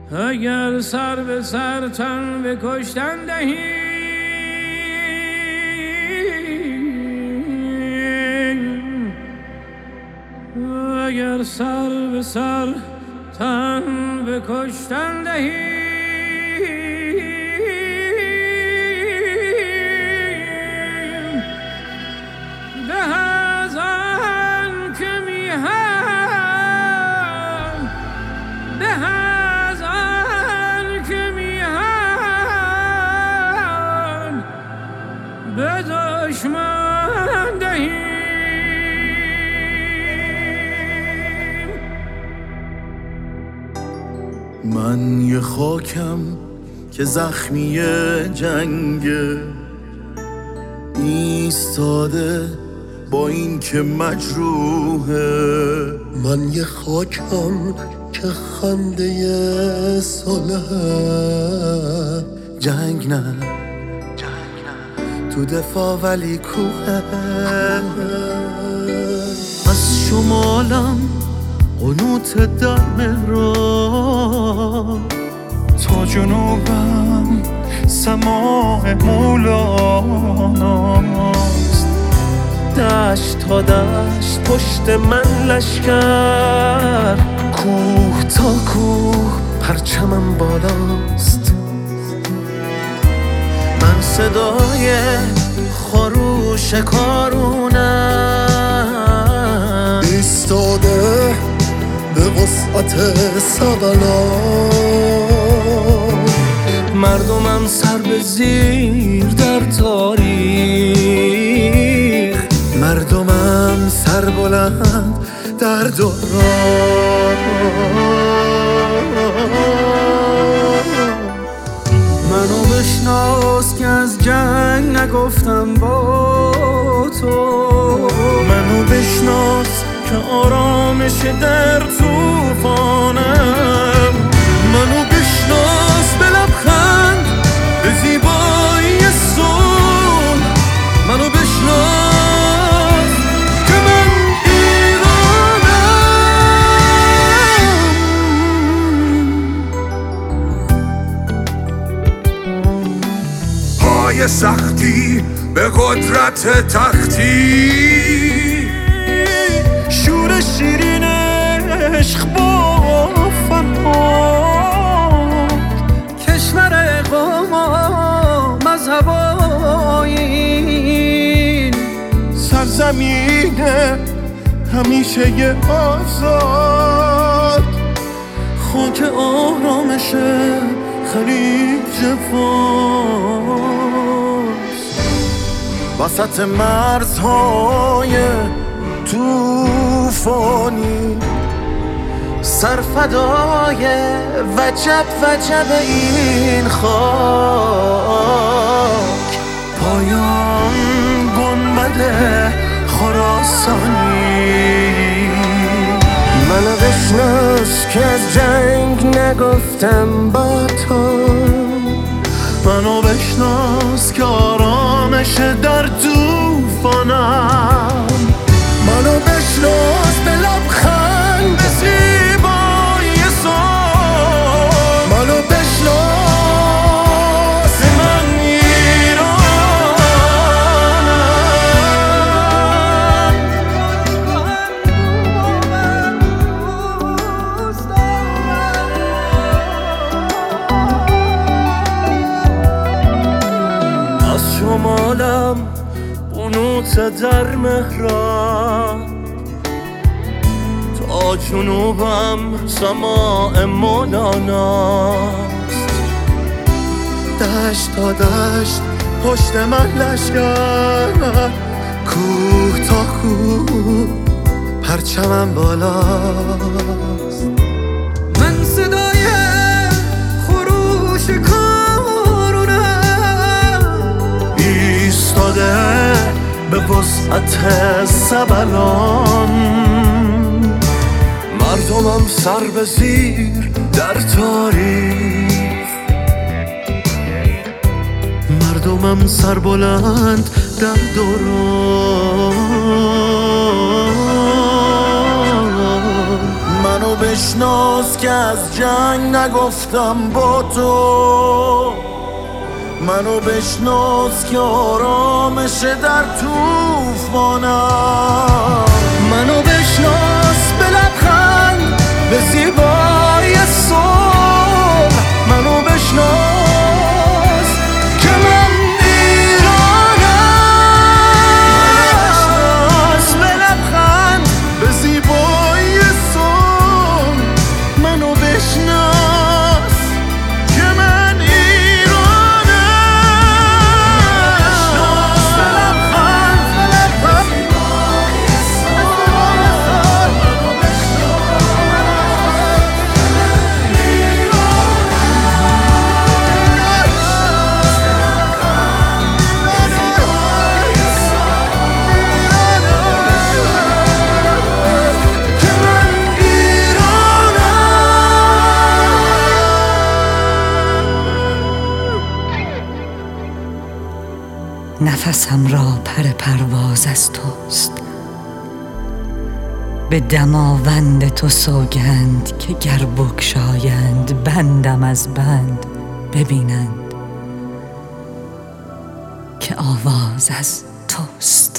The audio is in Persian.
اگر سر به سر تن به کشتن دهی، اگر سر به سر تن به کشتن دهی، به از آن که میهم، به از آن که میهم به دشمن دهی. من یه خاکم که زخمی جنگه، ایستاده با این که مجروحه. من یه خاکم که خنده صلحه، جنگ نه تو دفاع ولی کوه. از شمالم قنوت در مهراب، تا جنوبم سماع مولاناست. دشت تا دشت پشت من لشکر، کوه تا کوه پرچمم بالاست. من صدای خروش کارونم، ایستاده به وسعت سبلان. مردمم سر به زیر در تاریخ، مردمم سر بلند در دوران. منو بشناس که از جنگ نگفتم با تو، منو بشناس که آرامش در طوفانم. منو بشناس به لبخند به زیبایی صلح، منو بشناس که من ایرانم. پای سختی به قدرت تختی، شور شیرین عشق با فرهاد. کشور قوم و مذهب و آیین، سرزمین همیشه ی آزاد. خاک آرامش خلیج فارس، وسط مرزهای توفانی. سرفدای وجب وجب این خاک، پایان گنبد خراسانی. منو بشناس که از جنگ نگفتم با تو، منو بشناس که آرامش در طوفانم. منو بشناس به لبخند به زیبایی صلح، منو بشناس که من ایرانم. از شمالم قنوت در مهراب، تا جنوبم سماع مولاناست. دشت تا دشت پشت من لشکر، کوه تا کوه پرچمم بالاست. من صدای خروش کارونم، ایستاده به وسعت سبلان. مردمم سر به زیر در تاریخ، مردمم سر بلند در دوران. منو بشناس که از جنگ نگفتم با تو، منو بشناس که آرامش در توفانم، منو بشناس به لبخند به زیبای صبح، منو بشناس که من ایرانم، به لبخند به زیبای صبح، منو بشناس که من نفسم را پر پرواز از توست، به دماوند تو سوگند که گر بگشایند بندم از بند ببینند که آواز از توست.